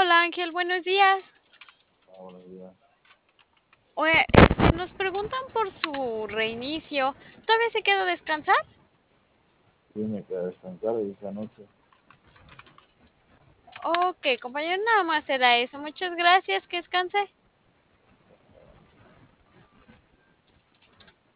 Hola Ángel, buenos días. Ah, buenos días. Oye, nos preguntan por su reinicio. ¿Todavía se quedó a descansar? Sí, me quedé a descansar y esa noche. Ok, compañero, nada más era eso. Muchas gracias, que descanse.